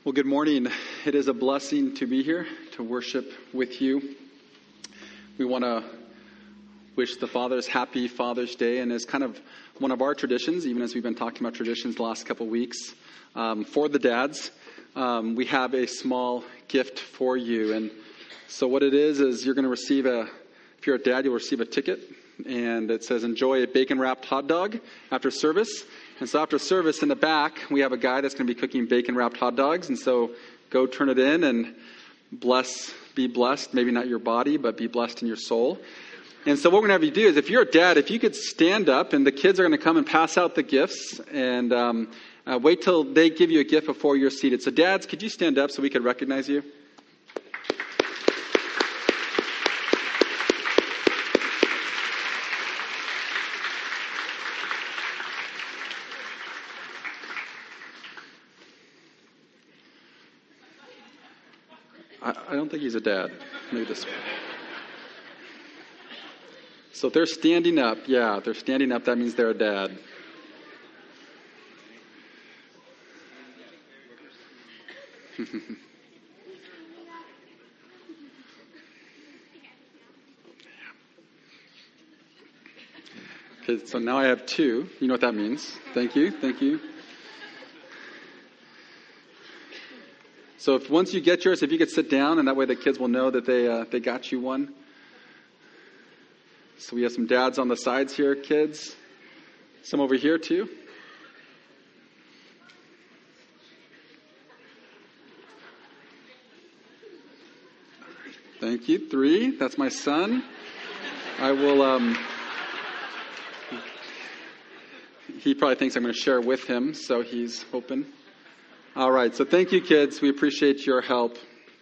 Well, good morning. It is a blessing to be here to worship with you. We want to wish the fathers happy Father's Day, and as kind of one of our traditions, even as we've been talking about traditions the last couple of weeks, for the dads, we have a small gift for you. And so what it is you're going to receive if you're a dad, you'll receive a ticket, and it says, enjoy a bacon-wrapped hot dog after service. And so after service in the back, we have a guy that's going to be cooking bacon-wrapped hot dogs. And so go turn it in and be blessed. Maybe not your body, but be blessed in your soul. And so what we're going to have you do is, if you're a dad, if you could stand up, and the kids are going to come and pass out the gifts. And wait till they give you a gift before you're seated. So dads, could you stand up so we could recognize you? I don't think he's a dad. Maybe this way. So if they're standing up, they're standing up, that means they're a dad. Okay, so now I have two. You know what that means. Thank you. So once you get yours, if you could sit down, and that way the kids will know that they got you one. So we have some dads on the sides here, kids. Some over here too. Thank you. 3. That's my son. I will. He probably thinks I'm going to share with him, so he's open. All right, so thank you, kids. We appreciate your help.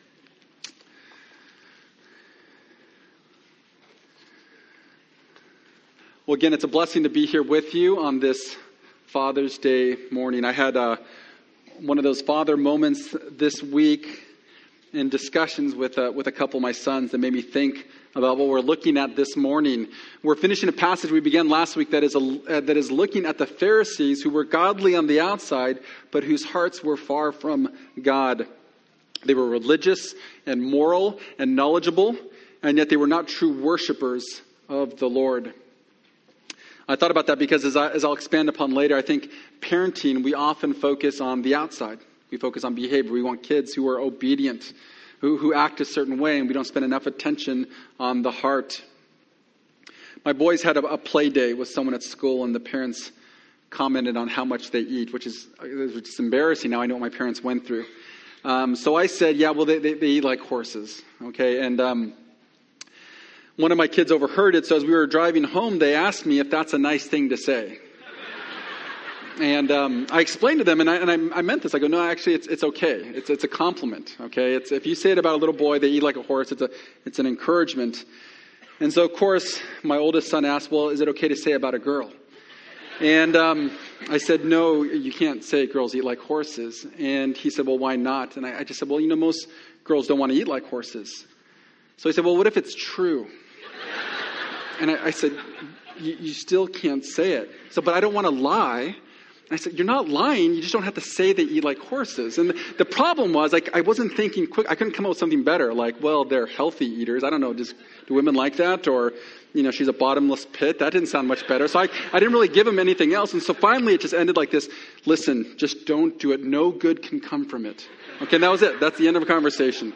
Well, again, it's a blessing to be here with you on this Father's Day morning. I had one of those father moments this week in discussions with a couple of my sons that made me think about what we're looking at this morning. We're finishing a passage we began last week that is looking at the Pharisees who were godly on the outside, but whose hearts were far from God. They were religious and moral and knowledgeable, and yet they were not true worshipers of the Lord. I thought about that because as I'll expand upon later, I think parenting, we often focus on the outside. We focus on behavior. We want kids who are obedient, who act a certain way, and we don't spend enough attention on the heart. My boys had a play day with someone at school, and the parents commented on how much they eat, which is embarrassing. Now I know what my parents went through. So I said, they eat like horses. Okay, and one of my kids overheard it, so as we were driving home, they asked me if that's a nice thing to say. And I explained to them, and I meant this. I go, no, actually, it's okay. It's a compliment. Okay, if you say it about a little boy, they eat like a horse. It's an encouragement. And so, of course, my oldest son asked, well, is it okay to say about a girl? And I said, no, you can't say girls eat like horses. And he said, well, why not? And I just said, well, most girls don't want to eat like horses. So he said, well, what if it's true? And I said, you still can't say it. So, but I don't want to lie. I said, you're not lying. You just don't have to say they eat like horses. And the problem was, I wasn't thinking quick. I couldn't come up with something better. They're healthy eaters. I don't know. Do women like that? Or, she's a bottomless pit. That didn't sound much better. So I didn't really give him anything else. And so finally it just ended like this. Listen, just don't do it. No good can come from it. Okay, and that was it. That's the end of a conversation.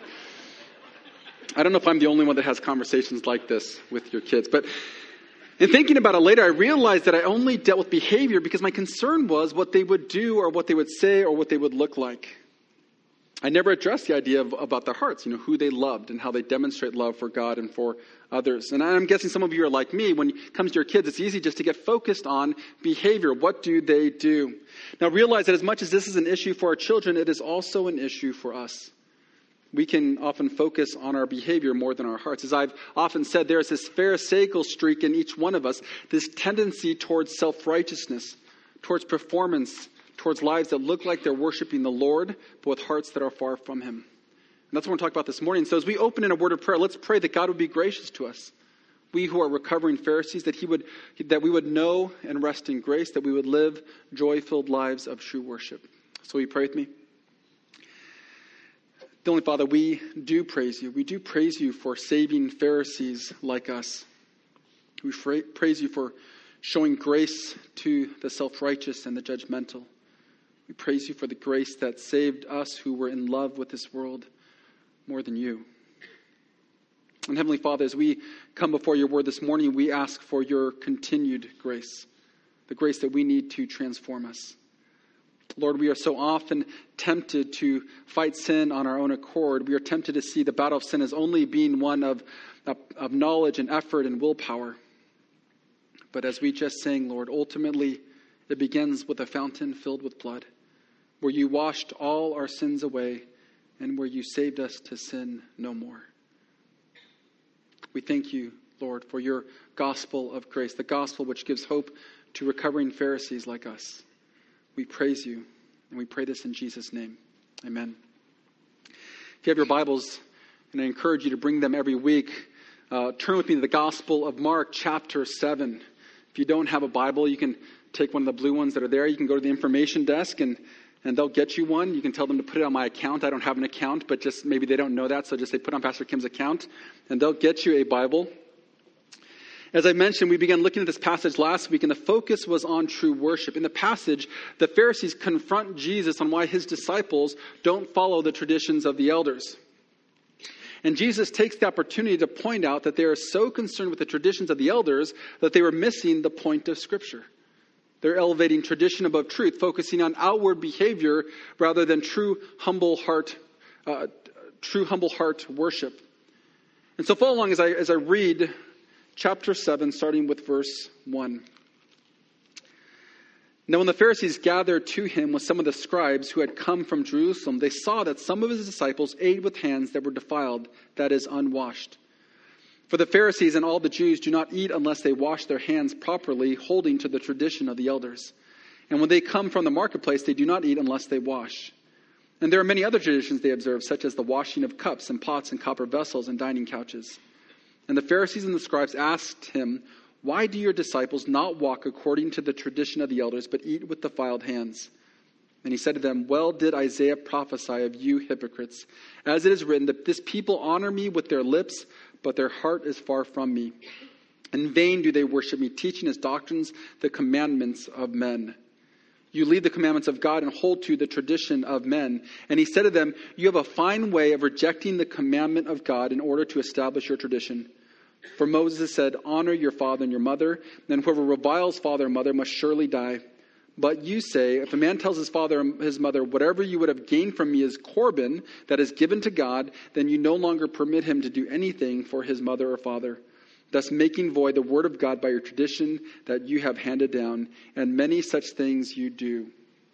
I don't know if I'm the only one that has conversations like this with your kids, but in thinking about it later, I realized that I only dealt with behavior because my concern was what they would do or what they would say or what they would look like. I never addressed the idea about their hearts, who they loved and how they demonstrate love for God and for others. And I'm guessing some of you are like me. When it comes to your kids, it's easy just to get focused on behavior. What do they do? Now realize that as much as this is an issue for our children, it is also an issue for us. We can often focus on our behavior more than our hearts. As I've often said, there's this pharisaical streak in each one of us, this tendency towards self-righteousness, towards performance, towards lives that look like they're worshiping the Lord, but with hearts that are far from Him. And that's what we're going to talk about this morning. So as we open in a word of prayer, let's pray that God would be gracious to us. We who are recovering Pharisees, that we would know and rest in grace, that we would live joy-filled lives of true worship. So will you pray with me? Heavenly Father, we do praise you. We do praise you for saving Pharisees like us. We praise you for showing grace to the self-righteous and the judgmental. We praise you for the grace that saved us who were in love with this world more than you. And Heavenly Father, as we come before your word this morning, we ask for your continued grace, the grace that we need to transform us. Lord, we are so often tempted to fight sin on our own accord. We are tempted to see the battle of sin as only being one of knowledge and effort and willpower. But as we just sang, Lord, ultimately it begins with a fountain filled with blood, where you washed all our sins away and where you saved us to sin no more. We thank you, Lord, for your gospel of grace, the gospel which gives hope to recovering Pharisees like us. We praise you, and we pray this in Jesus' name. Amen. If you have your Bibles, and I encourage you to bring them every week, turn with me to the Gospel of Mark, chapter 7. If you don't have a Bible, you can take one of the blue ones that are there. You can go to the information desk, and they'll get you one. You can tell them to put it on my account. I don't have an account, but just maybe they don't know that, so just say put on Pastor Kim's account, and they'll get you a Bible. As I mentioned, we began looking at this passage last week, and the focus was on true worship. In the passage, the Pharisees confront Jesus on why his disciples don't follow the traditions of the elders. And Jesus takes the opportunity to point out that they are so concerned with the traditions of the elders that they were missing the point of Scripture. They're elevating tradition above truth, focusing on outward behavior rather than true humble heart worship. And so follow along as I read chapter 7, starting with verse 1. Now when the Pharisees gathered to him with some of the scribes who had come from Jerusalem, they saw that some of his disciples ate with hands that were defiled, that is, unwashed. For the Pharisees and all the Jews do not eat unless they wash their hands properly, holding to the tradition of the elders. And when they come from the marketplace, they do not eat unless they wash. And there are many other traditions they observe, such as the washing of cups and pots and copper vessels and dining couches. And the Pharisees and the scribes asked him, "Why do your disciples not walk according to the tradition of the elders, but eat with defiled hands?" And he said to them, "Well did Isaiah prophesy of you hypocrites, as it is written, that this people honor me with their lips, but their heart is far from me. In vain do they worship me, teaching as doctrines the commandments of men. You leave the commandments of God and hold to the tradition of men." And he said to them, "You have a fine way of rejecting the commandment of God in order to establish your tradition. For Moses said, 'Honor your father and your mother,' and whoever reviles father and mother must surely die. But you say, if a man tells his father and his mother, 'Whatever you would have gained from me is Corban, that is given to God,' then you no longer permit him to do anything for his mother or father, thus making void the word of God by your tradition that you have handed down, and many such things you do."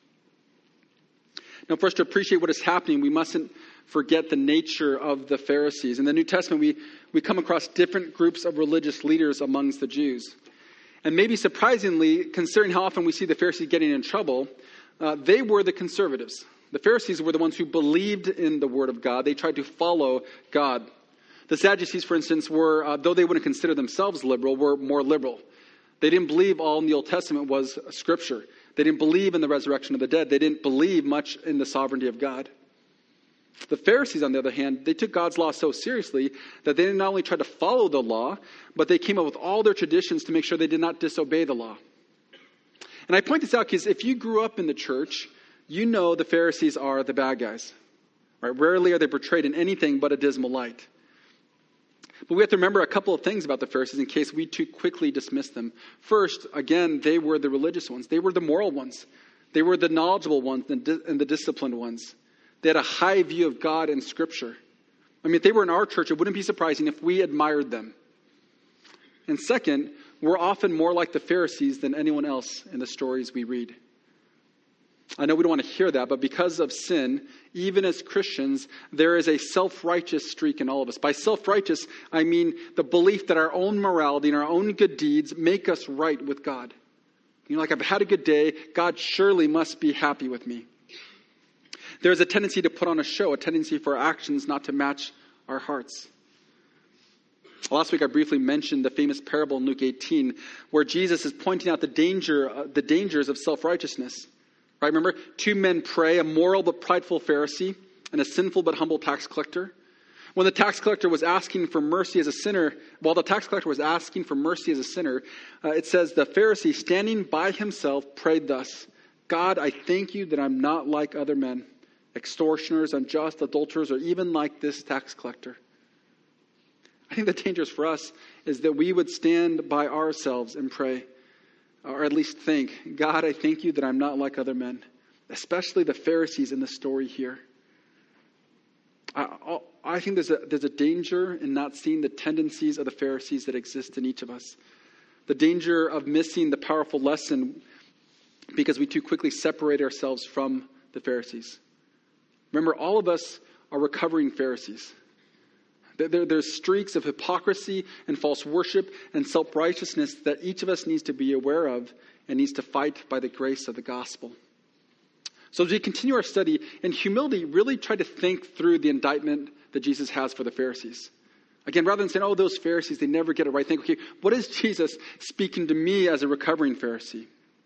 Now, for us to appreciate what is happening, we mustn't forget the nature of the Pharisees. In the New Testament, we come across different groups of religious leaders amongst the Jews. And maybe surprisingly, considering how often we see the Pharisees getting in trouble, they were the conservatives. The Pharisees were the ones who believed in the Word of God. They tried to follow God. The Sadducees, for instance, were, though they wouldn't consider themselves liberal, were more liberal. They didn't believe all in the Old Testament was Scripture. They didn't believe in the resurrection of the dead. They didn't believe much in the sovereignty of God. The Pharisees, on the other hand, they took God's law so seriously that they not only tried to follow the law, but they came up with all their traditions to make sure they did not disobey the law. And I point this out because if you grew up in the church, you know the Pharisees are the bad guys. Right? Rarely are they portrayed in anything but a dismal light. But we have to remember a couple of things about the Pharisees in case we too quickly dismiss them. First, again, they were the religious ones. They were the moral ones. They were the knowledgeable ones and the disciplined ones. They had a high view of God and Scripture. I mean, if they were in our church, it wouldn't be surprising if we admired them. And second, we're often more like the Pharisees than anyone else in the stories we read. I know we don't want to hear that, but because of sin, even as Christians, there is a self-righteous streak in all of us. By self-righteous, I mean the belief that our own morality and our own good deeds make us right with God. You know, like, I've had a good day, God surely must be happy with me. There's a tendency to put on a show, a tendency for our actions not to match our hearts. Last week I briefly mentioned the famous parable in Luke 18, where Jesus is pointing out the dangers of self-righteousness. Right? Remember, two men pray, a moral but prideful Pharisee and a sinful but humble tax collector. When the tax collector was asking for mercy as a sinner, it says, the Pharisee, standing by himself, prayed thus, God, I thank you that I'm not like other men, extortioners, unjust, adulterers, or even like this tax collector. I think the danger for us is that we would stand by ourselves and pray, or at least think, God, I thank you that I'm not like other men, especially the Pharisees in the story here. I think there's a danger in not seeing the tendencies of the Pharisees that exist in each of us. The danger of missing the powerful lesson because we too quickly separate ourselves from the Pharisees. Remember, all of us are recovering Pharisees. There's streaks of hypocrisy and false worship and self-righteousness that each of us needs to be aware of and needs to fight by the grace of the gospel. So as we continue our study, in humility, really try to think through the indictment that Jesus has for the Pharisees. Again, rather than saying, oh, those Pharisees, they never get it right, think, okay, what is Jesus speaking to me as a recovering Pharisee?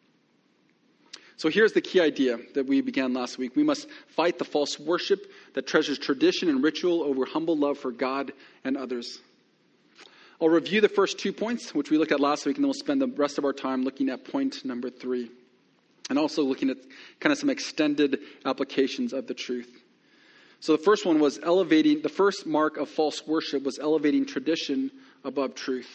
So here's the key idea that we began last week. We must fight the false worship that treasures tradition and ritual over humble love for God and others. I'll review the first 2 points, which we looked at last week, and then we'll spend the rest of our time looking at point number 3. And also looking at kind of some extended applications of the truth. So the first one was the first mark of false worship was elevating tradition above truth.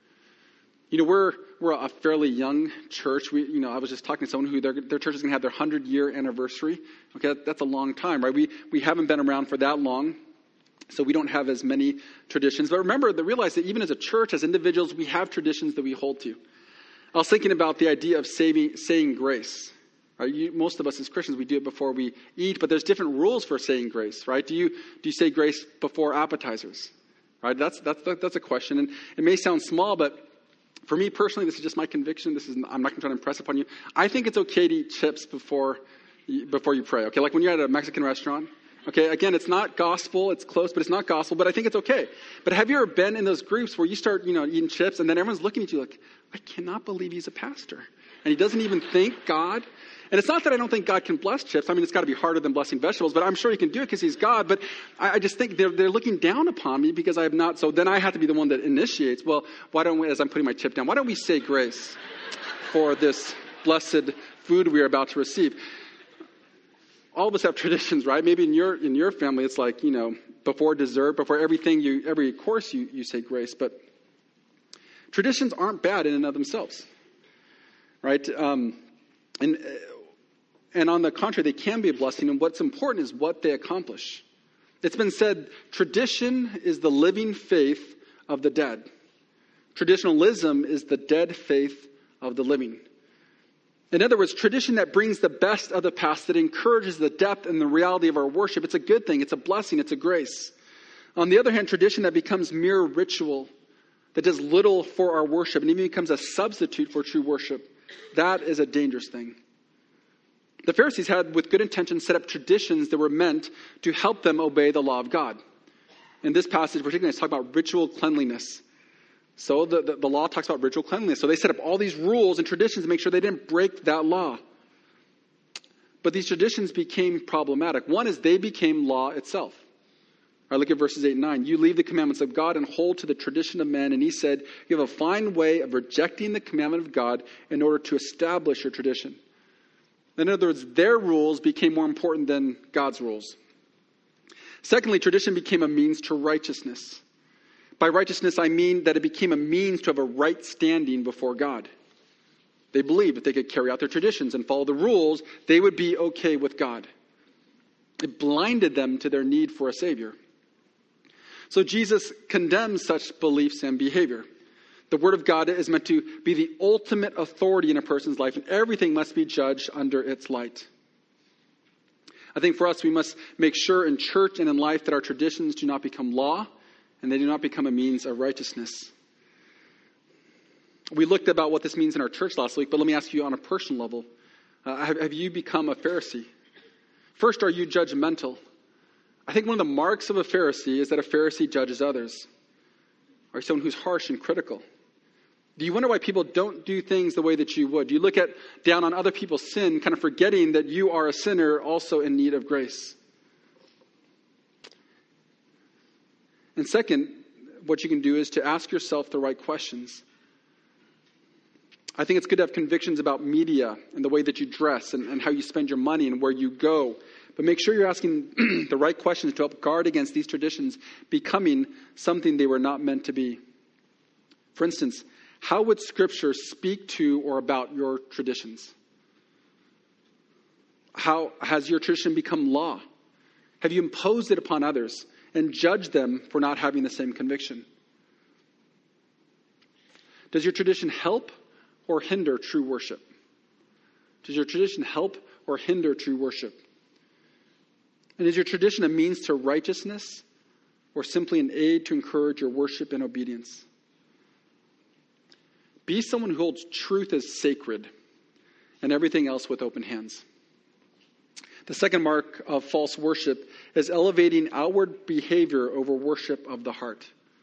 We're a fairly young church. I was just talking to someone who their church is going to have their 100-year anniversary. Okay, that's a long time, right? We haven't been around for that long, so we don't have as many traditions. But remember, realize that even as a church, as individuals, we have traditions that we hold to. I was thinking about the idea of saying grace. Right? Most of us as Christians, we do it before we eat, but there's different rules for saying grace, right? Do you say grace before appetizers? Right? That's a question, and it may sound small, but for me personally, this is just my conviction. I'm not going to try to impress upon you. I think it's okay to eat chips before you pray. Okay, like when you're at a Mexican restaurant. Okay, again, it's not gospel. It's close, but it's not gospel. But I think it's okay. But have you ever been in those groups where you start, eating chips, and then everyone's looking at you like, I cannot believe he's a pastor, and he doesn't even thank God. And it's not that I don't think God can bless chips. I mean, it's got to be harder than blessing vegetables, but I'm sure he can do it because he's God. But I just think they're looking down upon me because I have not. So then I have to be the one that initiates. Well, why don't we, as I'm putting my chip down, why don't we say grace for this blessed food we are about to receive? All of us have traditions, right? Maybe in your family, it's like, before dessert, before every course you say grace. But traditions aren't bad in and of themselves, right? And on the contrary, they can be a blessing. And what's important is what they accomplish. It's been said, tradition is the living faith of the dead. Traditionalism is the dead faith of the living. In other words, tradition that brings the best of the past, that encourages the depth and the reality of our worship, it's a good thing, it's a blessing, it's a grace. On the other hand, tradition that becomes mere ritual, that does little for our worship, and even becomes a substitute for true worship, that is a dangerous thing. The Pharisees had, with good intention, set up traditions that were meant to help them obey the law of God. In this passage, particularly, it's talking about ritual cleanliness. So the law talks about ritual cleanliness. So they set up all these rules and traditions to make sure they didn't break that law. But these traditions became problematic. One is they became law itself. All right, look at verses 8 and 9. You leave the commandments of God and hold to the tradition of men. And he said, you have a fine way of rejecting the commandment of God in order to establish your tradition. In other words, their rules became more important than God's rules. Secondly, tradition became a means to righteousness. By righteousness, I mean that it became a means to have a right standing before God. They believed if they could carry out their traditions and follow the rules, they would be okay with God. It blinded them to their need for a Savior. So Jesus condemns such beliefs and behavior. The Word of God is meant to be the ultimate authority in a person's life, and everything must be judged under its light. I think for us, we must make sure in church and in life that our traditions do not become law, and they do not become a means of righteousness. We looked about what this means in our church last week, but let me ask you on a personal level. Have you become a Pharisee? First, are you judgmental? I think one of the marks of a Pharisee is that a Pharisee judges others. Or someone who's harsh and critical. Do you wonder why people don't do things the way that you would? Do you look down on other people's sin, kind of forgetting that you are a sinner also in need of grace? And second, what you can do is to ask yourself the right questions. I think it's good to have convictions about media and the way that you dress and how you spend your money and where you go. But make sure you're asking the right questions to help guard against these traditions becoming something they were not meant to be. For instance, how would Scripture speak to or about your traditions? How has your tradition become law? Have you imposed it upon others and judged them for not having the same conviction? Does your tradition help or hinder true worship? Does your tradition help or hinder true worship? And is your tradition a means to righteousness or simply an aid to encourage your worship and obedience? Be someone who holds truth as sacred and everything else with open hands. The second mark of false worship is elevating outward behavior over worship of the heart.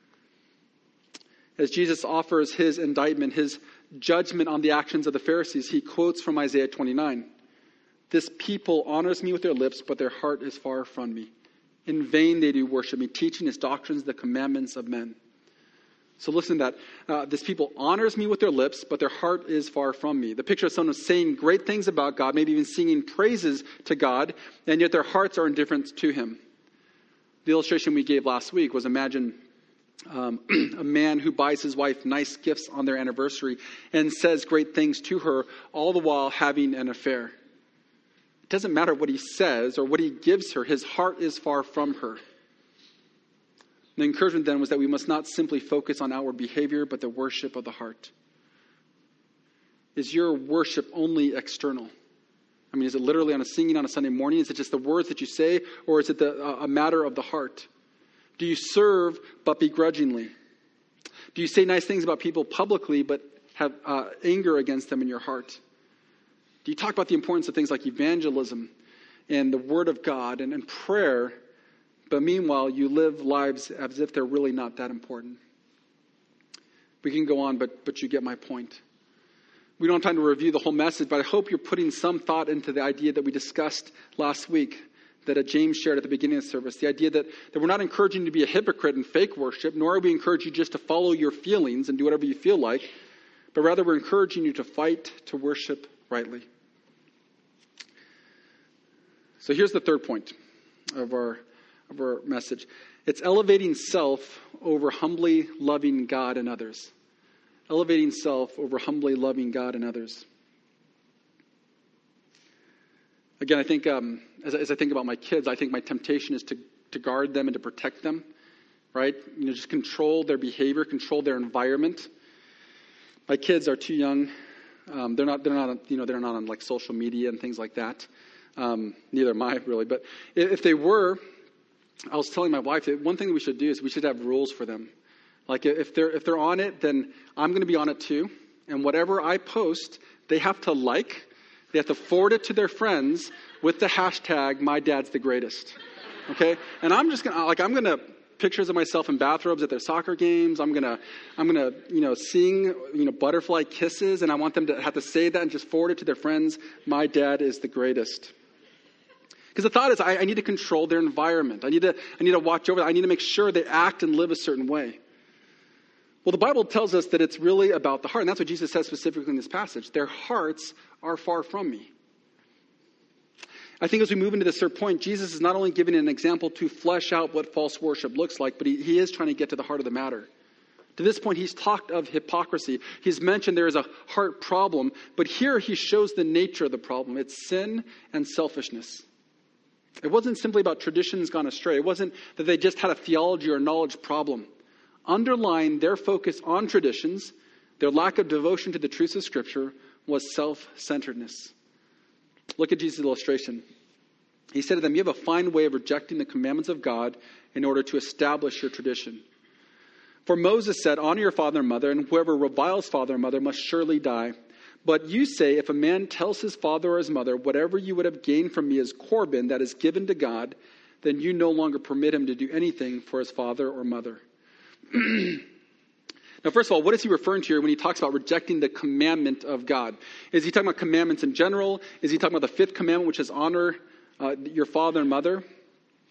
As Jesus offers his indictment, his judgment on the actions of the Pharisees, he quotes from Isaiah 29. This people honors me with their lips, but their heart is far from me. In vain they do worship me, teaching his doctrines the commandments of men. So listen to that. This people honors me with their lips, but their heart is far from me. The picture of someone saying great things about God, maybe even singing praises to God, and yet their hearts are indifferent to him. The illustration we gave last week was imagine a man who buys his wife nice gifts on their anniversary and says great things to her, all the while having an affair. It doesn't matter what he says or what he gives her. His heart is far from her. The encouragement then was that we must not simply focus on outward behavior, but the worship of the heart. Is your worship only external? I mean, is it literally singing on a Sunday morning? Is it just the words that you say, or is it a matter of the heart? Do you serve but begrudgingly? Do you say nice things about people publicly but have anger against them in your heart? Do you talk about the importance of things like evangelism and the Word of God and prayer, but meanwhile you live lives as if they're really not that important? We can go on, but you get my point. We don't have time to review the whole message, but I hope you're putting some thought into the idea that we discussed last week, that James shared at the beginning of the service. The idea that we're not encouraging you to be a hypocrite and fake worship, nor are we encouraging you just to follow your feelings and do whatever you feel like, but rather we're encouraging you to fight to worship rightly. So here's the third point of our message. It's elevating self over humbly loving God and others. Elevating self over humbly loving God and others. Again, I think as I think about my kids, I think my temptation is to guard them and to protect them, right? Just control their behavior, control their environment. My kids are too young. They're not on like social media and things like that. Neither am I really. But if they were, I was telling my wife that one thing that we should do is we should have rules for them. Like if they're on it, then I'm going to be on it too. And whatever I post, they have to like. They have to forward it to their friends with the hashtag #MyDad'sTheGreatest. Okay? And I'm going to pictures of myself in bathrobes at their soccer games. I'm gonna sing butterfly kisses, and I want them to have to say that and just forward it to their friends. My dad is the greatest. Because the thought is, I need to control their environment. I need to watch over that. I need to make sure they act and live a certain way. Well, the Bible tells us that it's really about the heart. And that's what Jesus says specifically in this passage. Their hearts are far from me. I think as we move into this third point, Jesus is not only giving an example to flesh out what false worship looks like, but he is trying to get to the heart of the matter. To this point, he's talked of hypocrisy. He's mentioned there is a heart problem. But here he shows the nature of the problem. It's sin and selfishness. It wasn't simply about traditions gone astray. It wasn't that they just had a theology or knowledge problem. Underlying their focus on traditions, their lack of devotion to the truths of Scripture, was self-centeredness. Look at Jesus' illustration. He said to them, you have a fine way of rejecting the commandments of God in order to establish your tradition. For Moses said, honor your father and mother, and whoever reviles father and mother must surely die. But you say, if a man tells his father or his mother, whatever you would have gained from me is Corban, that is given to God, then you no longer permit him to do anything for his father or mother. Now, first of all, what is he referring to here when he talks about rejecting the commandment of God? Is he talking about commandments in general? Is he talking about the fifth commandment, which is honor your father and mother?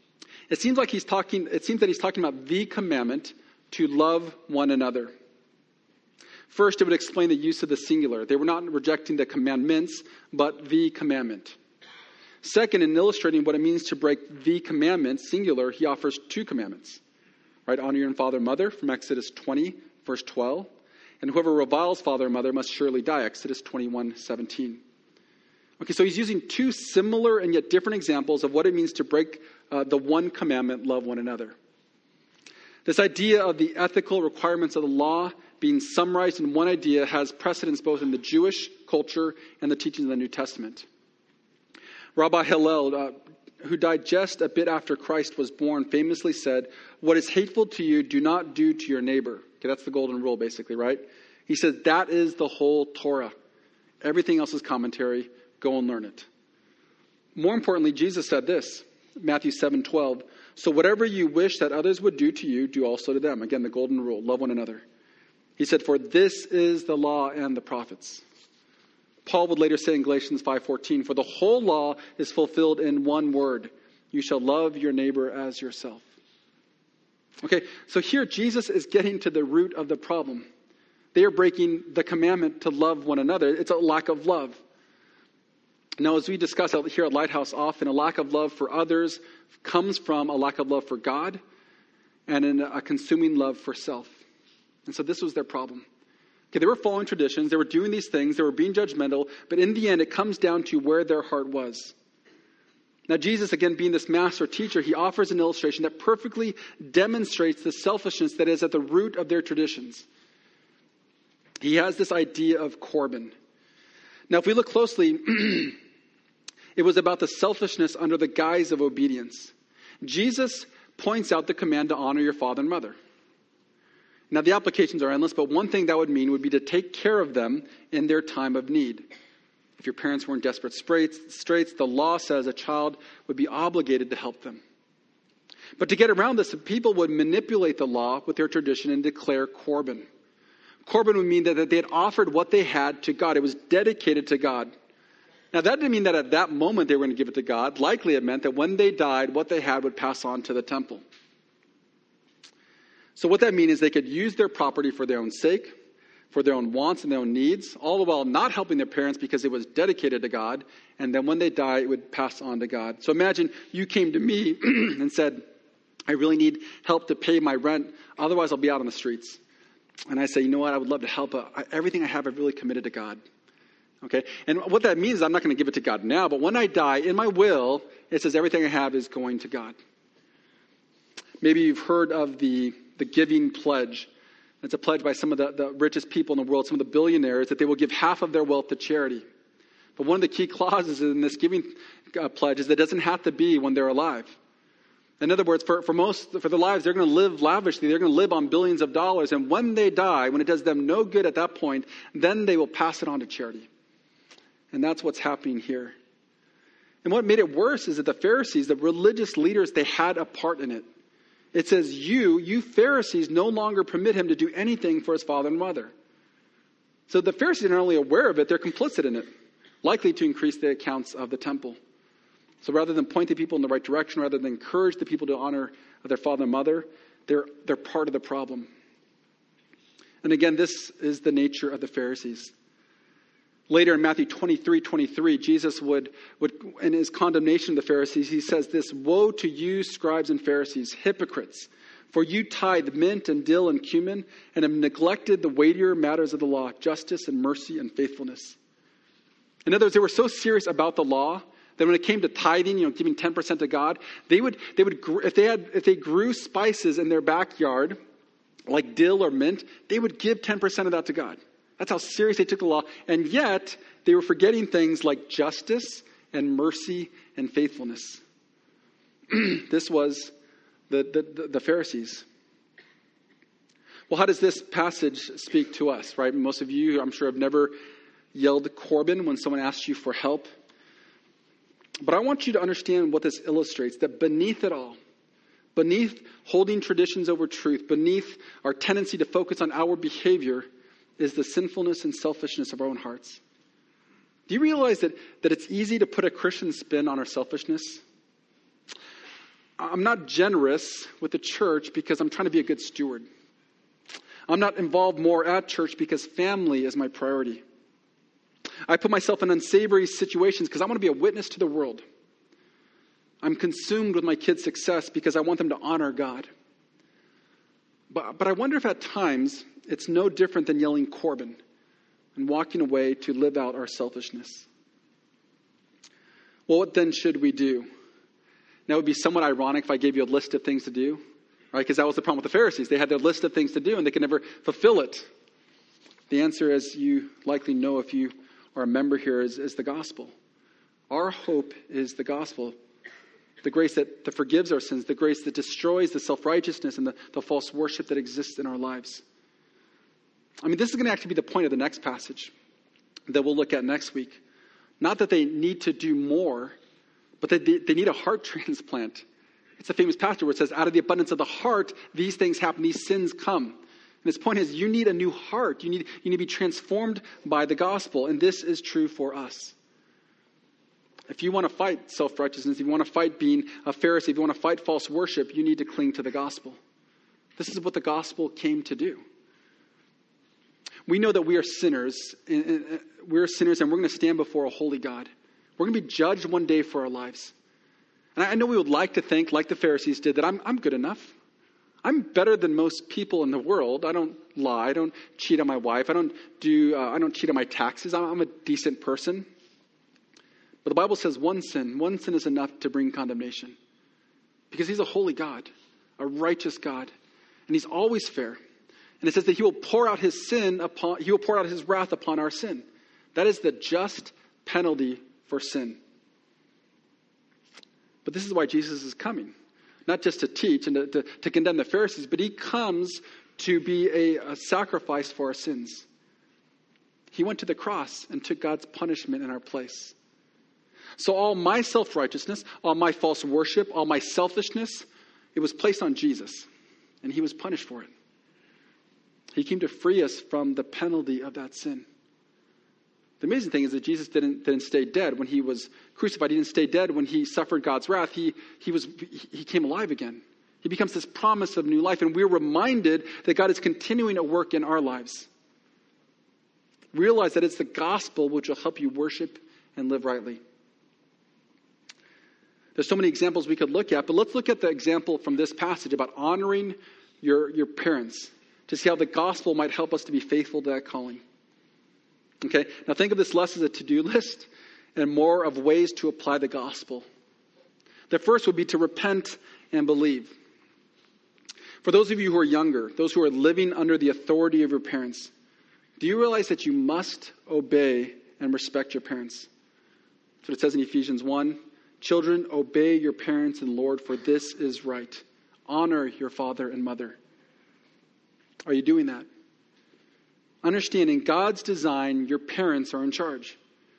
It seems that he's talking about the commandment to love one another. First, it would explain the use of the singular. They were not rejecting the commandments, but the commandment. Second, in illustrating what it means to break the commandment, singular, he offers two commandments. Right? Honor your father and mother from Exodus 20, verse 12. And whoever reviles father or mother must surely die, Exodus 21:17. Okay, so he's using two similar and yet different examples of what it means to break the one commandment, love one another. This idea of the ethical requirements of the law being summarized in one idea has precedence both in the Jewish culture and the teachings of the New Testament. Rabbi Hillel, who died just a bit after Christ was born, famously said, "What is hateful to you, do not do to your neighbor." Okay, that's the golden rule, basically, right? He says that is the whole Torah. Everything else is commentary. Go and learn it. More importantly, Jesus said this, Matthew 7:12. "So whatever you wish that others would do to you, do also to them." Again, the golden rule, love one another. He said, "For this is the law and the prophets." Paul would later say in Galatians 5:14, "For the whole law is fulfilled in one word. You shall love your neighbor as yourself." Okay, so here Jesus is getting to the root of the problem. They are breaking the commandment to love one another. It's a lack of love. Now, as we discuss here at Lighthouse often, a lack of love for others comes from a lack of love for God and a consuming love for self. And so this was their problem. Okay, they were following traditions. They were doing these things. They were being judgmental. But in the end, it comes down to where their heart was. Now, Jesus, again, being this master teacher, he offers an illustration that perfectly demonstrates the selfishness that is at the root of their traditions. He has this idea of Corban. Now, if we look closely, it was about the selfishness under the guise of obedience. Jesus points out the command to honor your father and mother. Now, the applications are endless, but one thing that would mean would be to take care of them in their time of need. If your parents were in desperate straits, the law says a child would be obligated to help them. But to get around this, people would manipulate the law with their tradition and declare Corban. Corban would mean that they had offered what they had to God. It was dedicated to God. Now, that didn't mean that at that moment they were going to give it to God. Likely it meant that when they died, what they had would pass on to the temple. So what that means is they could use their property for their own sake, for their own wants and their own needs, all the while not helping their parents because it was dedicated to God. And then when they die, it would pass on to God. So imagine you came to me and said, "I really need help to pay my rent. Otherwise, I'll be out on the streets." And I say, "You know what? I would love to help. Everything I have, I've really committed to God." Okay? And what that means is I'm not going to give it to God now. But when I die, in my will, it says everything I have is going to God. Maybe you've heard of the giving pledge. It's a pledge by some of the richest people in the world, some of the billionaires, that they will give half of their wealth to charity. But one of the key clauses in this giving pledge is that it doesn't have to be when they're alive. In other words, for their lives, they're going to live lavishly. They're going to live on billions of dollars. And when they die, when it does them no good at that point, then they will pass it on to charity. And that's what's happening here. And what made it worse is that the Pharisees, the religious leaders, they had a part in it. It says, you Pharisees no longer permit him to do anything for his father and mother. So the Pharisees are not only aware of it, they're complicit in it, likely to increase the accounts of the temple. So rather than point the people in the right direction, rather than encourage the people to honor their father and mother, they're part of the problem. And again, this is the nature of the Pharisees. Later in Matthew 23:23, Jesus would, in his condemnation of the Pharisees, he says this, "Woe to you, scribes and Pharisees, hypocrites! For you tithe mint and dill and cumin, and have neglected the weightier matters of the law, justice and mercy and faithfulness." In other words, they were so serious about the law that when it came to tithing, giving 10% to God, they would if they grew spices in their backyard, like dill or mint, they would give 10% of that to God. That's how serious they took the law. And yet, they were forgetting things like justice and mercy and faithfulness. This was the Pharisees. Well, how does this passage speak to us, right? Most of you, I'm sure, have never yelled Corban when someone asks you for help. But I want you to understand what this illustrates, that beneath it all, beneath holding traditions over truth, beneath our tendency to focus on our behavior, is the sinfulness and selfishness of our own hearts. Do you realize that it's easy to put a Christian spin on our selfishness? I'm not generous with the church because I'm trying to be a good steward. I'm not involved more at church because family is my priority. I put myself in unsavory situations because I want to be a witness to the world. I'm consumed with my kids' success because I want them to honor God. But I wonder if at times it's no different than yelling Corbin and walking away to live out our selfishness. Well, what then should we do? Now, it would be somewhat ironic if I gave you a list of things to do, right? Because that was the problem with the Pharisees. They had their list of things to do and they could never fulfill it. The answer, as you likely know if you are a member here, is the gospel. Our hope is the gospel. The grace that forgives our sins, the grace that destroys the self-righteousness and the false worship that exists in our lives. I mean, this is going to actually be the point of the next passage that we'll look at next week. Not that they need to do more, but that they need a heart transplant. It's a famous passage where it says, out of the abundance of the heart, these things happen, these sins come. And his point is, you need a new heart. You need to be transformed by the gospel. And this is true for us. If you want to fight self-righteousness, if you want to fight being a Pharisee, if you want to fight false worship, you need to cling to the gospel. This is what the gospel came to do. We know that we are sinners. We're sinners and we're going to stand before a holy God. We're going to be judged one day for our lives. And I know we would like to think, like the Pharisees did, that I'm good enough. I'm better than most people in the world. I don't lie. I don't cheat on my wife. I don't cheat on my taxes. I'm a decent person. But the Bible says one sin is enough to bring condemnation. Because he's a holy God, a righteous God, and he's always fair. And it says that he will pour out his wrath upon our sin. That is the just penalty for sin. But this is why Jesus is coming. Not just to teach and to condemn the Pharisees, but he comes to be a sacrifice for our sins. He went to the cross and took God's punishment in our place. So all my self-righteousness, all my false worship, all my selfishness, it was placed on Jesus. And he was punished for it. He came to free us from the penalty of that sin. The amazing thing is that Jesus didn't stay dead when he was crucified. He didn't stay dead when he suffered God's wrath. He came alive again. He becomes this promise of new life. And we're reminded that God is continuing to work in our lives. Realize that it's the gospel which will help you worship and live rightly. There's so many examples we could look at, but let's look at the example from this passage about honoring your parents to see how the gospel might help us to be faithful to that calling. Okay, now think of this less as a to-do list and more of ways to apply the gospel. The first would be to repent and believe. For those of you who are younger, those who are living under the authority of your parents, do you realize that you must obey and respect your parents? That's what it says in Ephesians 1. Children, obey your parents in the Lord, for this is right. Honor your father and mother. Are you doing that? Understanding God's design, your parents are in charge.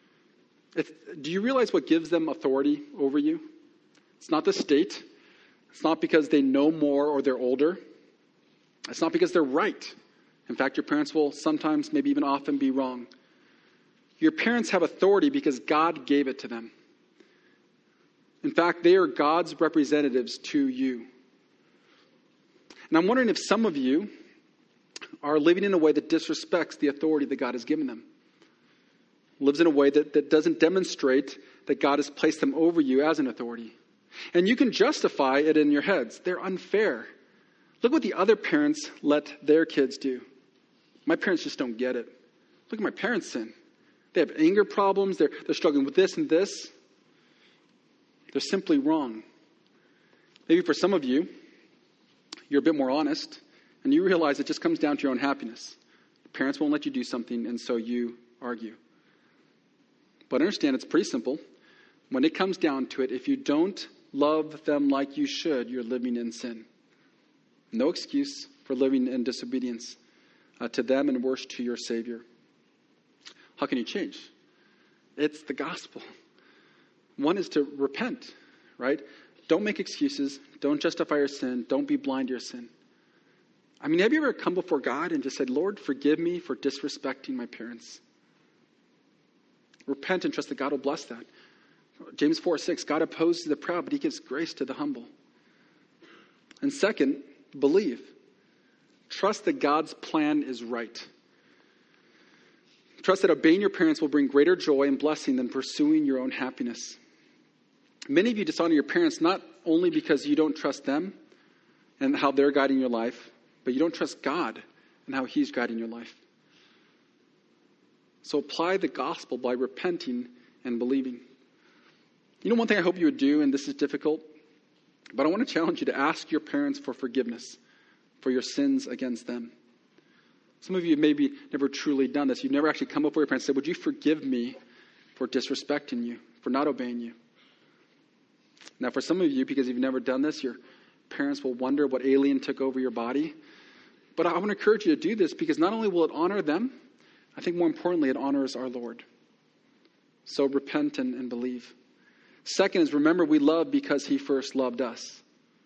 Do you realize what gives them authority over you? It's not the state. It's not because they know more or they're older. It's not because they're right. In fact, your parents will sometimes, maybe even often, be wrong. Your parents have authority because God gave it to them. In fact, they are God's representatives to you. And I'm wondering if some of you are living in a way that disrespects the authority that God has given them. Lives in a way that doesn't demonstrate that God has placed them over you as an authority. And you can justify it in your heads. They're unfair. Look what the other parents let their kids do. My parents just don't get it. Look at my parents' sin. They have anger problems. They're struggling with this and this. They're simply wrong. Maybe for some of you, you're a bit more honest, and you realize it just comes down to your own happiness. Parents won't let you do something, and so you argue. But understand, it's pretty simple. When it comes down to it, if you don't love them like you should, you're living in sin. No excuse for living in disobedience to them and worse to your Savior. How can you change? It's the gospel. One is to repent, right? Don't make excuses. Don't justify your sin. Don't be blind to your sin. I mean, have you ever come before God and just said, Lord, forgive me for disrespecting my parents? Repent and trust that God will bless that. James 4:6, God opposes the proud, but he gives grace to the humble. And second, believe. Trust that God's plan is right. Trust that obeying your parents will bring greater joy and blessing than pursuing your own happiness. Many of you dishonor your parents not only because you don't trust them and how they're guiding your life, but you don't trust God and how He's guiding your life. So apply the gospel by repenting and believing. You know, one thing I hope you would do, and this is difficult, but I want to challenge you to ask your parents for forgiveness for your sins against them. Some of you have maybe never truly done this. You've never actually come before your parents and said, would you forgive me for disrespecting you, for not obeying you? Now, for some of you, because you've never done this, your parents will wonder what alien took over your body. But I want to encourage you to do this because not only will it honor them, I think more importantly, it honors our Lord. So repent and believe. Second is remember we love because He first loved us.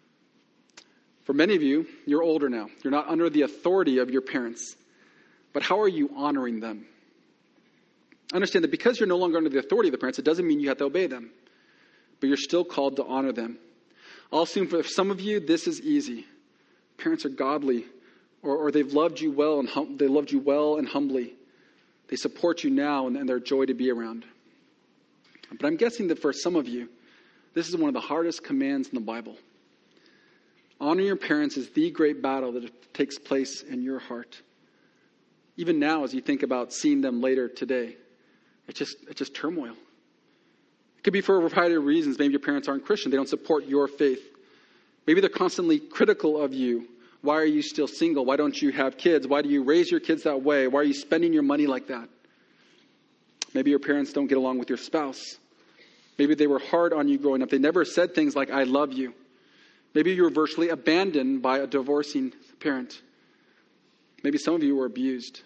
For many of you, you're older now. You're not under the authority of your parents. But how are you honoring them? Understand that because you're no longer under the authority of the parents, it doesn't mean you have to obey them. But you're still called to honor them. I'll assume for some of you, this is easy. Parents are godly, or they've loved you well and they loved you well and humbly. They support you now, and they're a joy to be around. But I'm guessing that for some of you, this is one of the hardest commands in the Bible. Honoring your parents is the great battle that takes place in your heart. Even now, as you think about seeing them later today, it's just turmoil. It could be for a variety of reasons. Maybe your parents aren't Christian. They don't support your faith. Maybe they're constantly critical of you. Why are you still single? Why don't you have kids? Why do you raise your kids that way? Why are you spending your money like that? Maybe your parents don't get along with your spouse. Maybe they were hard on you growing up. They never said things like, I love you. Maybe you were virtually abandoned by a divorcing parent. Maybe some of you were abused.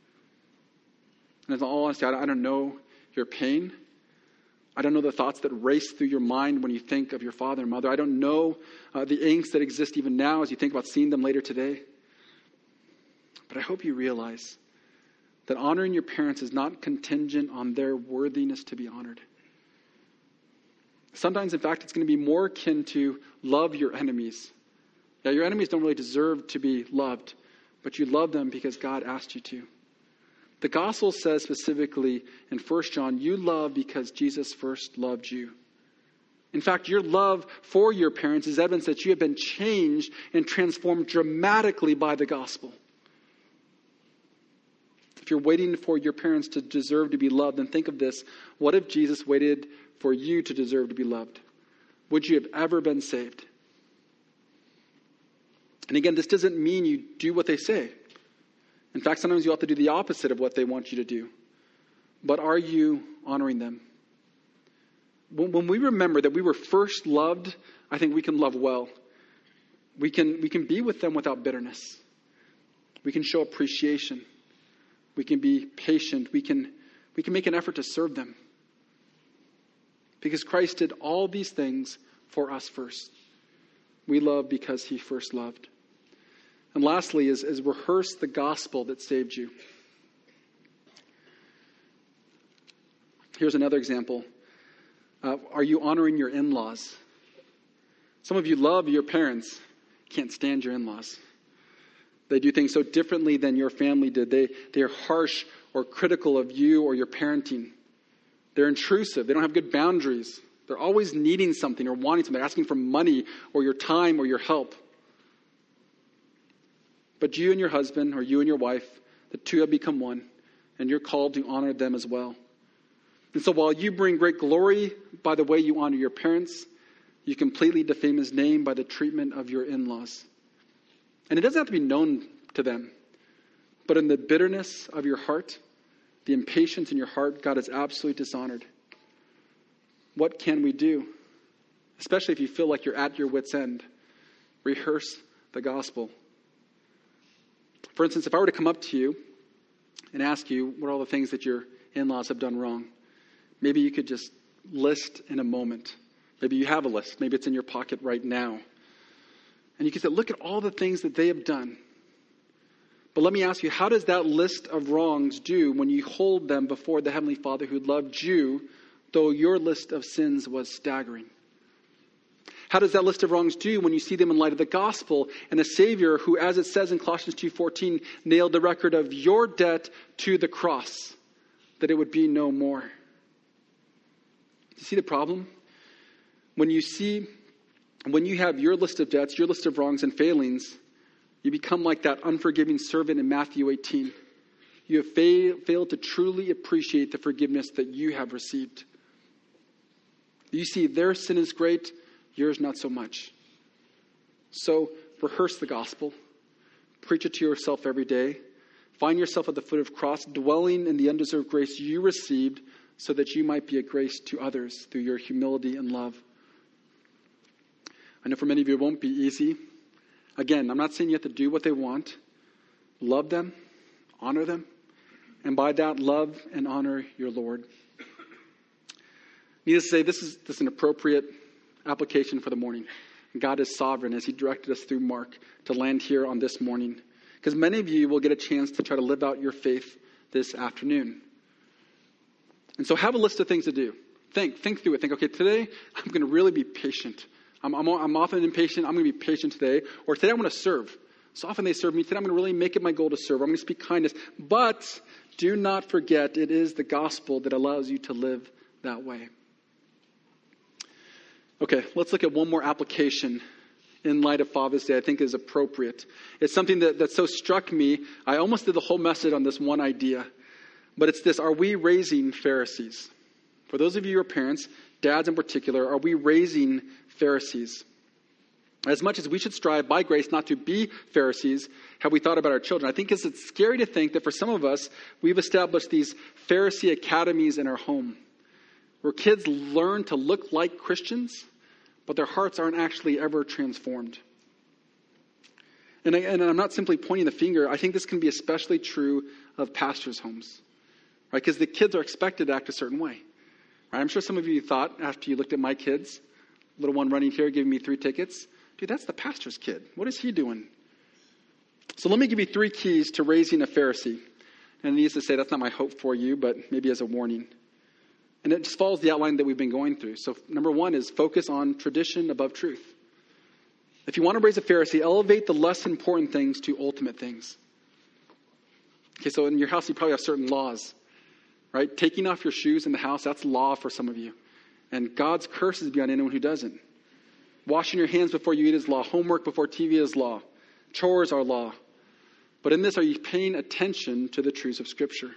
And in all honesty, I don't know your pain. I don't know the thoughts that race through your mind when you think of your father and mother. I don't know the angst that exists even now as you think about seeing them later today. But I hope you realize that honoring your parents is not contingent on their worthiness to be honored. Sometimes, in fact, it's going to be more akin to love your enemies. Yeah, your enemies don't really deserve to be loved, but you love them because God asked you to. The gospel says specifically in 1 John, you love because Jesus first loved you. In fact, your love for your parents is evidence that you have been changed and transformed dramatically by the gospel. If you're waiting for your parents to deserve to be loved, then think of this. What if Jesus waited for you to deserve to be loved? Would you have ever been saved? And again, this doesn't mean you do what they say. In fact, sometimes you have to do the opposite of what they want you to do. But are you honoring them? When we remember that we were first loved, I think we can love well. We can be with them without bitterness. We can show appreciation. We can be patient. We can make an effort to serve them. Because Christ did all these things for us first. We love because He first loved. And lastly is rehearse the gospel that saved you. Here's another example. Are you honoring your in-laws? Some of you love your parents, can't stand your in-laws. They do things so differently than your family did. They are harsh or critical of you or your parenting. They're intrusive. They don't have good boundaries. They're always needing something or wanting something. They're asking for money or your time or your help. But you and your husband or you and your wife, the two have become one, and you're called to honor them as well. And so while you bring great glory by the way you honor your parents, you completely defame His name by the treatment of your in-laws. And it doesn't have to be known to them. But in the bitterness of your heart, the impatience in your heart, God is absolutely dishonored. What can we do? Especially if you feel like you're at your wit's end. Rehearse the gospel. For instance, if I were to come up to you and ask you what are all the things that your in-laws have done wrong, maybe you could just list in a moment. Maybe you have a list. Maybe it's in your pocket right now. And you can say, look at all the things that they have done. But let me ask you, how does that list of wrongs do when you hold them before the Heavenly Father who loved you, though your list of sins was staggering? How does that list of wrongs do when you see them in light of the gospel and a Savior who, as it says in Colossians 2:14, nailed the record of your debt to the cross, that it would be no more? You see the problem? When you have your list of debts, your list of wrongs and failings, you become like that unforgiving servant in Matthew 18. You have failed to truly appreciate the forgiveness that you have received. You see, their sin is great, yours not so much. So rehearse the gospel. Preach it to yourself every day. Find yourself at the foot of the cross, dwelling in the undeserved grace you received so that you might be a grace to others through your humility and love. I know for many of you it won't be easy. Again, I'm not saying you have to do what they want. Love them, honor them, and by that, love and honor your Lord. Needless to say, this is an appropriate application for the morning. God is sovereign as he directed us through Mark to land here on this morning. Because many of you will get a chance to try to live out your faith this afternoon. And so have a list of things to do. Think through it. Think, okay, today I'm going to really be patient. I'm often impatient. I'm going to be patient today. Or today I'm going to serve. So often they serve me. Today I'm going to really make it my goal to serve. I'm going to speak kindness. But do not forget, it is the gospel that allows you to live that way. Okay, let's look at one more application in light of Father's Day I think is appropriate. It's something that so struck me, I almost did the whole message on this one idea. But it's this: are we raising Pharisees? For those of you who are parents, dads in particular, are we raising Pharisees? As much as we should strive by grace not to be Pharisees, have we thought about our children? I think it's scary to think that for some of us, we've established these Pharisee academies in our home, where kids learn to look like Christians, but their hearts aren't actually ever transformed. And I'm not simply pointing the finger. I think this can be especially true of pastors' homes, right? Because the kids are expected to act a certain way. Right? I'm sure some of you thought, after you looked at my kids, little one running here giving me 3 tickets, dude, that's the pastor's kid. What is he doing? So let me give you 3 keys to raising a Pharisee. And needless to say, that's not my hope for you, but maybe as a warning. And it just follows the outline that we've been going through. So number 1 is focus on tradition above truth. If you want to raise a Pharisee, elevate the less important things to ultimate things. Okay, so in your house, you probably have certain laws, right? Taking off your shoes in the house, that's law for some of you. And God's curses be on anyone who doesn't. Washing your hands before you eat is law. Homework before TV is law. Chores are law. But in this, are you paying attention to the truths of Scripture?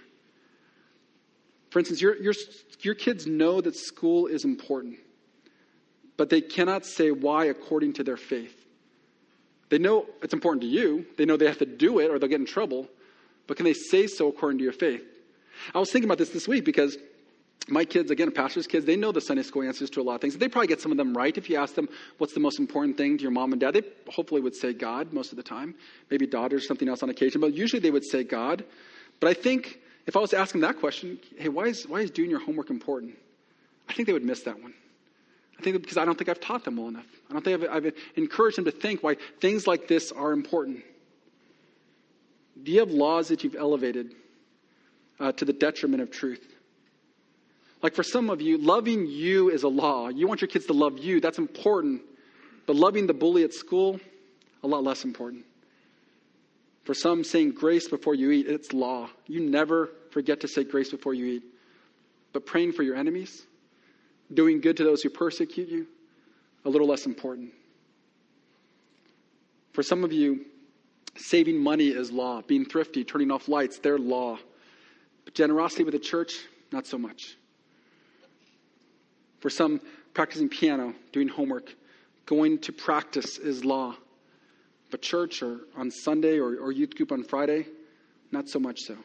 For instance, your kids know that school is important, but they cannot say why according to their faith. They know it's important to you. They know they have to do it or they'll get in trouble. But can they say so according to your faith? I was thinking about this week because my kids, again, pastors' kids, they know the Sunday school answers to a lot of things. They probably get some of them right. If you ask them what's the most important thing to your mom and dad, they hopefully would say God most of the time. Maybe daughters, something else on occasion. But usually they would say God. But I think if I was to ask them that question, hey, why is doing your homework important? I think they would miss that one. I think because I don't think I've taught them well enough. I don't think I've encouraged them to think why things like this are important. Do you have laws that you've elevated to the detriment of truth? Like for some of you, loving you is a law. You want your kids to love you. That's important. But loving the bully at school, a lot less important. For some, saying grace before you eat, it's law. You never forget to say grace before you eat. But praying for your enemies, doing good to those who persecute you, a little less important. For some of you, saving money is law. Being thrifty, turning off lights, they're law. But generosity with the church, not so much. For some, practicing piano, doing homework, going to practice is law. But church or on Sunday or youth group on Friday, not so much so.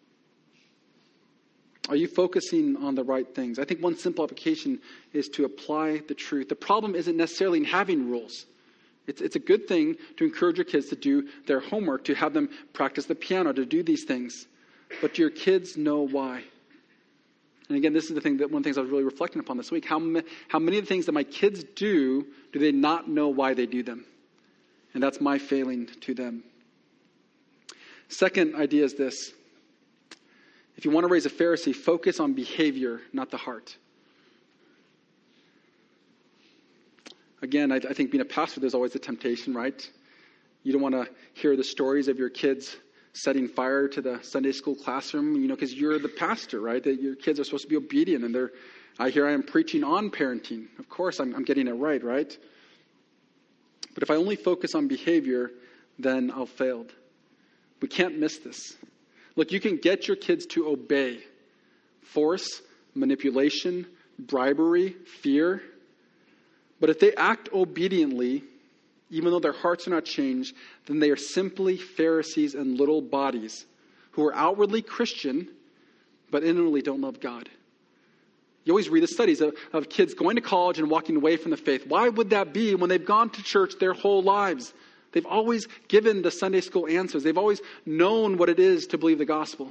Are you focusing on the right things? I think one simple application is to apply the truth. The problem isn't necessarily in having rules. It's a good thing to encourage your kids to do their homework, to have them practice the piano, to do these things. But do your kids know why? And again, this is one of the things I was really reflecting upon this week. How many of the things that my kids do they not know why they do them? And that's my failing to them. Second idea is this. If you want to raise a Pharisee, focus on behavior, not the heart. Again, I think being a pastor, there's always a temptation, right? You don't want to hear the stories of your kids setting fire to the Sunday school classroom, because you're the pastor, right? That your kids are supposed to be obedient, and I am preaching on parenting. Of course, I'm getting it right? But if I only focus on behavior, then I'll failed. We can't miss this. Look, you can get your kids to obey. Force, manipulation, bribery, fear. But if they act obediently, even though their hearts are not changed, then they are simply Pharisees and little bodies who are outwardly Christian, but inwardly don't love God. You always read the studies of kids going to college and walking away from the faith. Why would that be when they've gone to church their whole lives? They've always given the Sunday school answers. They've always known what it is to believe the gospel.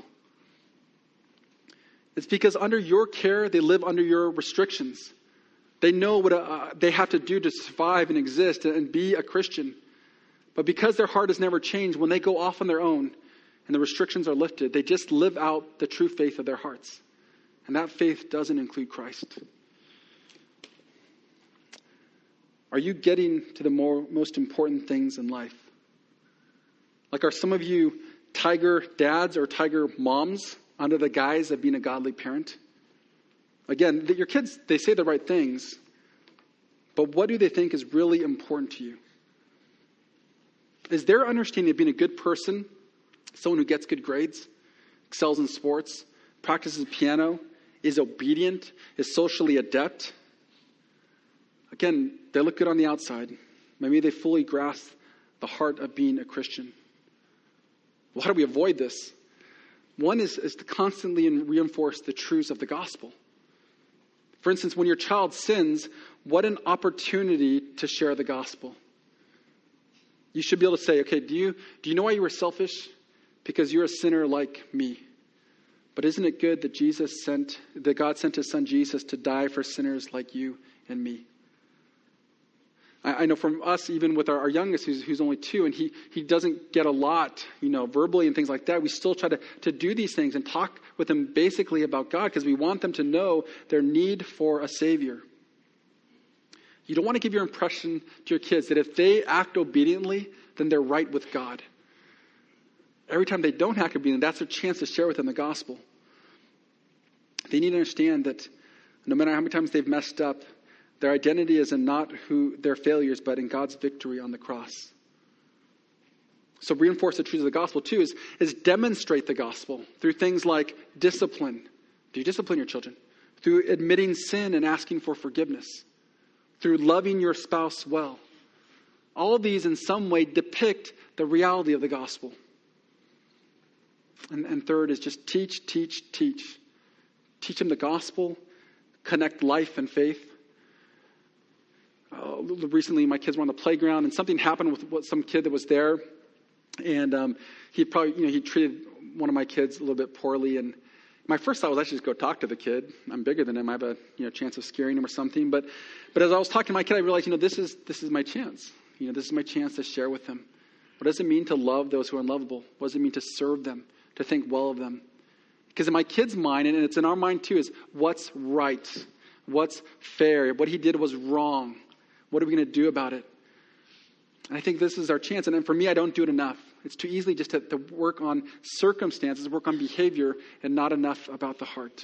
It's because under your care, they live under your restrictions. They know what they have to do to survive and exist and be a Christian. But because their heart has never changed, when they go off on their own and the restrictions are lifted, they just live out the true faith of their hearts. And that faith doesn't include Christ. Are you getting to the most important things in life? Like, are some of you tiger dads or tiger moms under the guise of being a godly parent? Again, your kids, they say the right things, but what do they think is really important to you? Is their understanding of being a good person someone who gets good grades, excels in sports, practices piano, is obedient, is socially adept? Again, they look good on the outside. Maybe they fully grasp the heart of being a Christian. Well, how do we avoid this? One is to constantly reinforce the truths of the gospel. For instance, when your child sins, what an opportunity to share the gospel. You should be able to say, okay, do you know why you were selfish? Because you're a sinner like me. But isn't it good that God sent his son Jesus to die for sinners like you and me? I know from us, even with our youngest, who's only 2, and he doesn't get a lot, verbally and things like that. We still try to do these things and talk with them basically about God because we want them to know their need for a Savior. You don't want to give your impression to your kids that if they act obediently, then they're right with God. Every time they don't act obediently, that's their chance to share with them the gospel. They need to understand that no matter how many times they've messed up, their identity is in not their failures, but in God's victory on the cross. So reinforce the truths of the gospel too is demonstrate the gospel through things like discipline. Do you discipline your children? Through admitting sin and asking for forgiveness. Through loving your spouse well. All of these in some way depict the reality of the gospel. And third is just teach. Teach them the gospel. Connect life and faith. Recently, my kids were on the playground, and something happened with some kid that was there, and he treated one of my kids a little bit poorly. And my first thought was I should just go talk to the kid. I'm bigger than him. I have a chance of scaring him or something. But as I was talking to my kid, I realized this is my chance. This is my chance to share with him. What does it mean to love those who are unlovable? What does it mean to serve them? To think well of them? Because in my kid's mind, and it's in our mind too, is what's right, what's fair. What he did was wrong. What are we going to do about it? And I think this is our chance. And then for me, I don't do it enough. It's too easily just to work on circumstances, work on behavior, and not enough about the heart.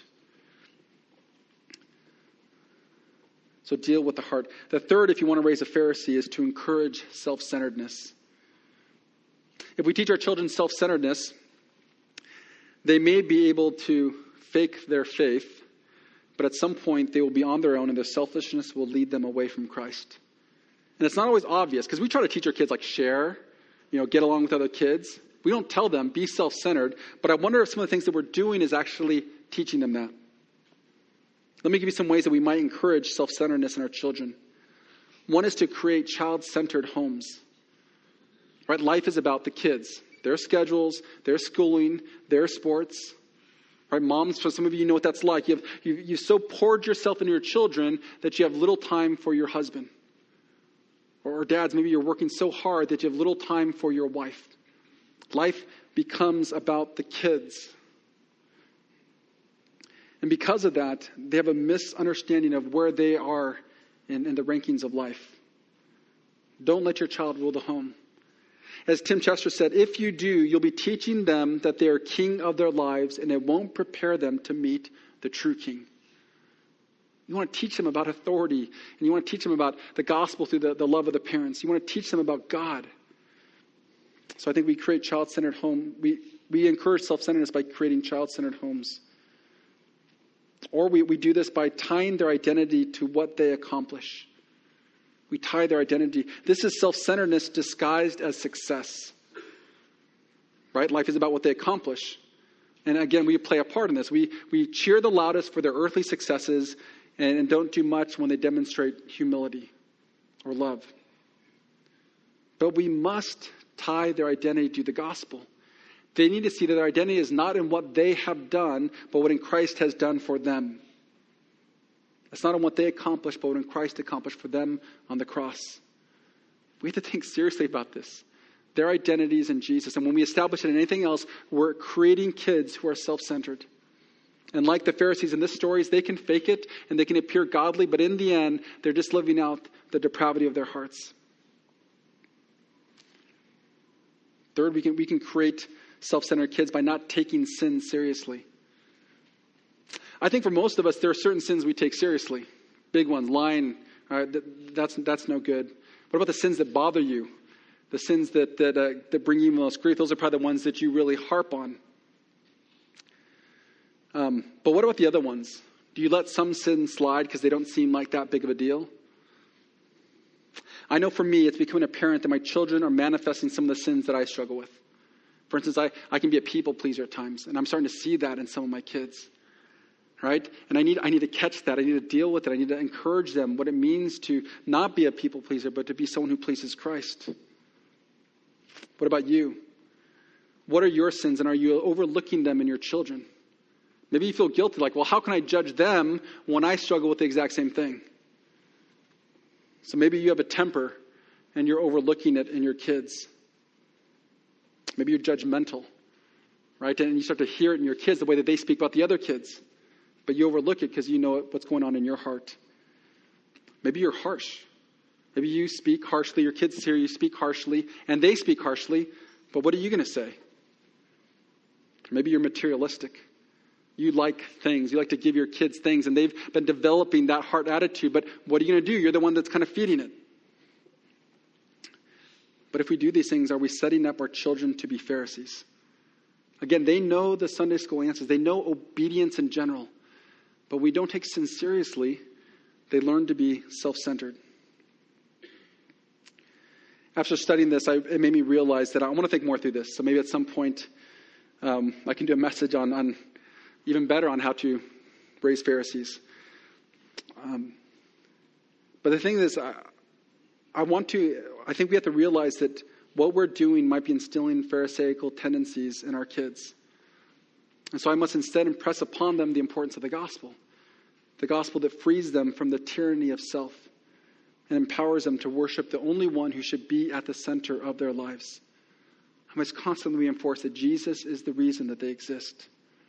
So deal with the heart. The third, if you want to raise a Pharisee, is to encourage self-centeredness. If we teach our children self-centeredness, they may be able to fake their faith, but at some point they will be on their own and their selfishness will lead them away from Christ. And it's not always obvious because we try to teach our kids like share, get along with other kids. We don't tell them be self-centered, but I wonder if some of the things that we're doing is actually teaching them that. Let me give you some ways that we might encourage self-centeredness in our children. One is to create child-centered homes. Right? Life is about the kids, their schedules, their schooling, their sports. Right, moms, for some of you know what that's like. You've so poured yourself into your children that you have little time for your husband. Or dads, maybe you're working so hard that you have little time for your wife. Life becomes about the kids. And because of that, they have a misunderstanding of where they are in the rankings of life. Don't let your child rule the home. As Tim Chester said, if you do, you'll be teaching them that they are king of their lives, and it won't prepare them to meet the true king. You want to teach them about authority, and you want to teach them about the gospel through the love of the parents. You want to teach them about God. So I think we create child-centered home. We encourage self-centeredness by creating child-centered homes. Or we do this by tying their identity to what they accomplish. We tie their identity. This is self-centeredness disguised as success. Right? Life is about what they accomplish. And again, we play a part in this. We cheer the loudest for their earthly successes and don't do much when they demonstrate humility or love. But we must tie their identity to the gospel. They need to see that their identity is not in what they have done, but what in Christ has done for them. It's not on what they accomplished, but what in Christ accomplished for them on the cross. We have to think seriously about this. Their identity is in Jesus. And when we establish it in anything else, we're creating kids who are self-centered. And like the Pharisees in this story, they can fake it and they can appear godly, but in the end, they're just living out the depravity of their hearts. Third, we can create self-centered kids by not taking sin seriously. I think for most of us, there are certain sins we take seriously. Big ones, lying, that's no good. What about the sins that bother you? The sins that bring you most grief? Those are probably the ones that you really harp on. But what about the other ones? Do you let some sins slide because they don't seem like that big of a deal? I know for me, it's becoming apparent that my children are manifesting some of the sins that I struggle with. For instance, I can be a people pleaser at times, and I'm starting to see that in some of my kids. Right? And I need to catch that. I need to deal with it. I need to encourage them what it means to not be a people pleaser, but to be someone who pleases Christ. What about you? What are your sins, and are you overlooking them in your children? Maybe you feel guilty, like, well, how can I judge them when I struggle with the exact same thing? So maybe you have a temper, and you're overlooking it in your kids. Maybe you're judgmental, right? And you start to hear it in your kids, the way that they speak about the other kids. But you overlook it because you know what's going on in your heart. Maybe you're harsh. Maybe you speak harshly. Your kids hear you speak harshly, and they speak harshly. But what are you going to say? Maybe you're materialistic. You like things. You like to give your kids things, and they've been developing that heart attitude. But what are you going to do? You're the one that's kind of feeding it. But if we do these things, are we setting up our children to be Pharisees? Again, they know the Sunday school answers. They know obedience in general. But we don't take sin seriously. They learn to be self-centered. After studying this, it made me realize that I want to think more through this. So maybe at some point, I can do a message on even better on how to raise Pharisees. But the thing is, I think we have to realize that what we're doing might be instilling Pharisaical tendencies in our kids. And so I must instead impress upon them the importance of the gospel that frees them from the tyranny of self and empowers them to worship the only one who should be at the center of their lives. I must constantly reinforce that Jesus is the reason that they exist.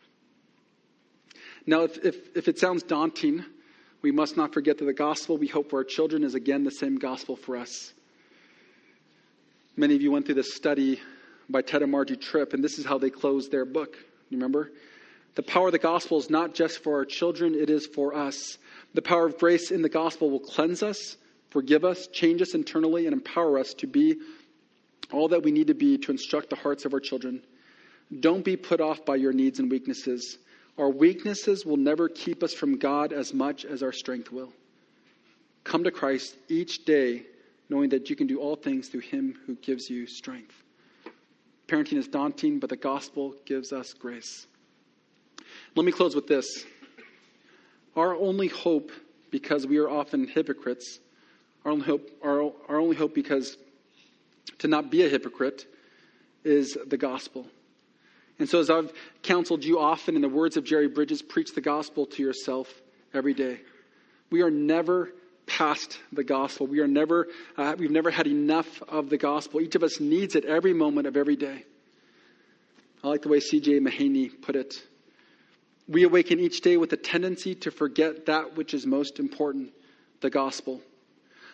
Now, if it sounds daunting, we must not forget that the gospel we hope for our children is again the same gospel for us. Many of you went through this study by Ted and Margie Tripp, and this is how they closed their book. You remember? The power of the gospel is not just for our children, it is for us. The power of grace in the gospel will cleanse us, forgive us, change us internally, and empower us to be all that we need to be to instruct the hearts of our children. Don't be put off by your needs and weaknesses. Our weaknesses will never keep us from God as much as our strength will. Come to Christ each day, knowing that you can do all things through him who gives you strength. Parenting is daunting, but the gospel gives us grace. Let me close with this. Our only hope, because we are often hypocrites, our only hope because to not be a hypocrite is the gospel. And so as I've counseled you often in the words of Jerry Bridges, preach the gospel to yourself every day. We are never past the gospel. We've never had enough of the gospel. Each of us needs it every moment of every day. I like the way C.J. Mahaney put it. We awaken each day with a tendency to forget that which is most important, the gospel.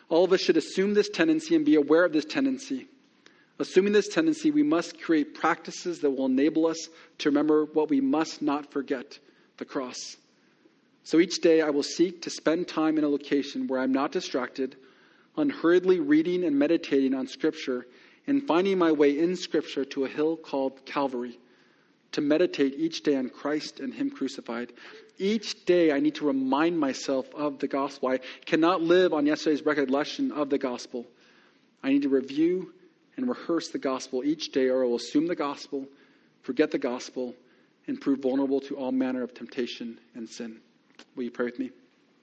All of us should assume this tendency and be aware of this tendency. Assuming this tendency, we must create practices that will enable us to remember what we must not forget, the cross. So each day I will seek to spend time in a location where I'm not distracted, unhurriedly reading and meditating on Scripture, and finding my way in Scripture to a hill called Calvary, to meditate each day on Christ and Him crucified. Each day I need to remind myself of the gospel. I cannot live on yesterday's recollection of the gospel. I need to review and rehearse the gospel each day, or I will assume the gospel, forget the gospel, and prove vulnerable to all manner of temptation and sin. Will you pray with me?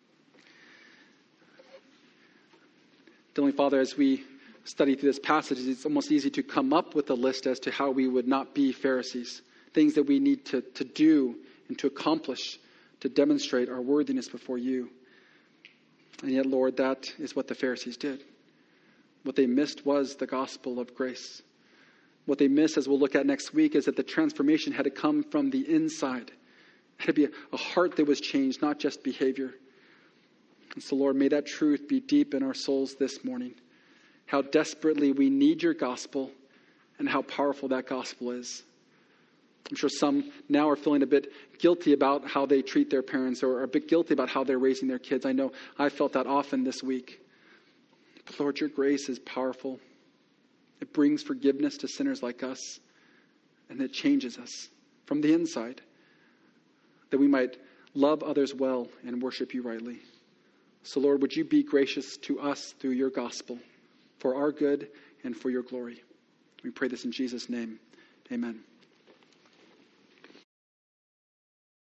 Heavenly Father, as we study through this passage, it's almost easy to come up with a list as to how we would not be Pharisees, things that we need to do and to accomplish to demonstrate our worthiness before you. And yet, Lord, that is what the Pharisees did. What they missed was the gospel of grace. What they missed, as we'll look at next week, is that the transformation had to come from the inside. It had to be a heart that was changed, not just behavior. And so, Lord, may that truth be deep in our souls this morning. How desperately we need your gospel and how powerful that gospel is. I'm sure some now are feeling a bit guilty about how they treat their parents, or are a bit guilty about how they're raising their kids. I know I felt that often this week. But Lord, your grace is powerful. It brings forgiveness to sinners like us, and it changes us from the inside, that we might love others well and worship you rightly. So Lord, would you be gracious to us through your gospel, for our good and for your glory. We pray this in Jesus' name. Amen.